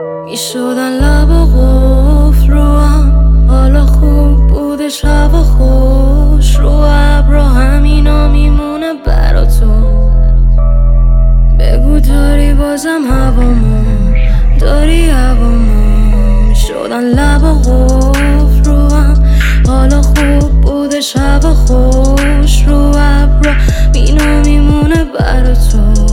میشدن لبا قفل رو هم، حالا خوب بوده شب و خوش رو ابرا، همینا میمونه برا تو. بگو داری بازم هوامو، داری هوامو. میشدن لبا قفل رو هم، حالا خوب بوده شب و خوش رو ابرا، مینا میمونه برا تو.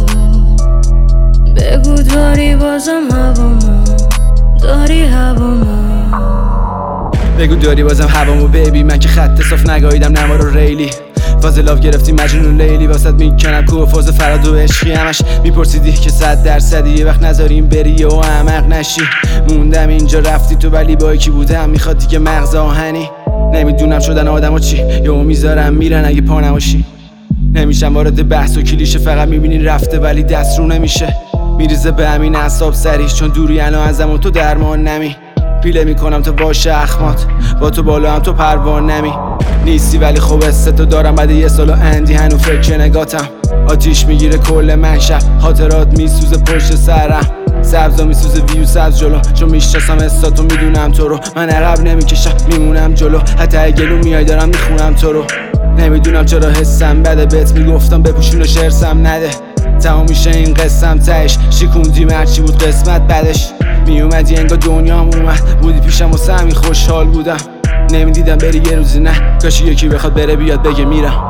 بگو داری بازم هوامو، داری هوامو. بگو داری بازم هوامو بیبی، من که خط صاف نگاهیدم نما رو ریلی. فاز لاف گرفتی مجنون لیلی، واسط میکنم کوه فاز فراد و عشقی. همش میپرسیدی که 100% یه وقت نذاریم بری و احمق نشی. موندم اینجا رفتی تو ولی با کی بودم، میخواد دیگه مغز آهنی. نمیدونم شدن آدمو چی، یهو میذارم میرن اگه پا نباشی. نمیشم وارد بحث و کلیشه، فقط میبینی رفته ولی دست رو نمیشه. میریزه به همین اعصاب سریش، چون دوری الان ازم و تو درمان نمی. پیله میکنم تو باشه اخمات، با تو بالا هم تو پروان نمی. نیستی ولی خوب استو دارم بعد یه سال و اندی هنو فکر نگاتم. آتیش میگیره کل من شب، خاطرات میسوزه پشت سرم. سبزا میسوزه ویو سبز جلو، چون میشناسم استاتو میدونم تو رو. من عقب نمیکشم میمونم جلو، حتی گلو میای دارم میخونم تو رو. نمیدونم چرا حسم بده، بهت میگفتم بپوشون و شرسم نده. تمام میشه این قصم تهش، شیکوندیم هرچی بود قسمت بعدش. میومدی انگار دنیام اومد، بودی پیشم واسه همین خوشحال بودم. نمیدیدم بری یه روزی، نه کاشی یکی بخواد بره بیاد بگه میرم.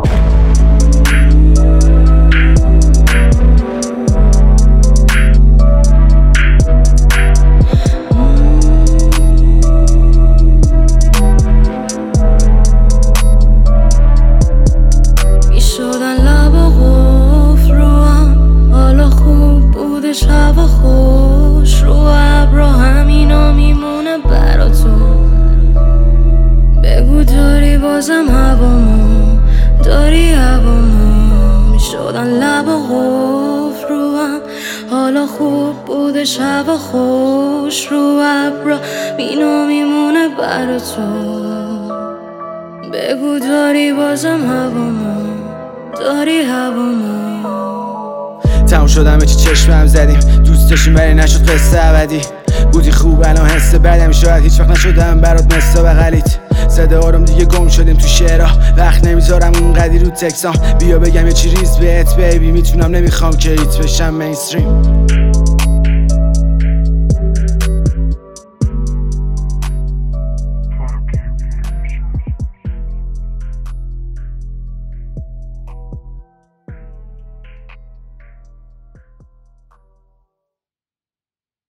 شب خوش رو ابرا، همینا میمونه برا تو. بگو داری بازم هوامو، داری هوامو. میشدن لبا قفل رو هم، حالا خوب بوده شب خوش رو ابرا، مینا میمونه برا تو. بگو داری بازم هوامو، داری هوامو. تموم شدم چی چشمم زدیم، دوست داشتیم ولی نشد قصه ابدی. بودی خوب الان حس بدم، شاید هیچ وقت نشدم برات مثل بغلیت. زده آرام دیگه گم شدیم تو شعرها، وقت نمیذارم اونقدی رو تکسام. بیا بگم یه چی ریز بهت بیبی، میتونم نمیخوام که هیت بشم مینستریم.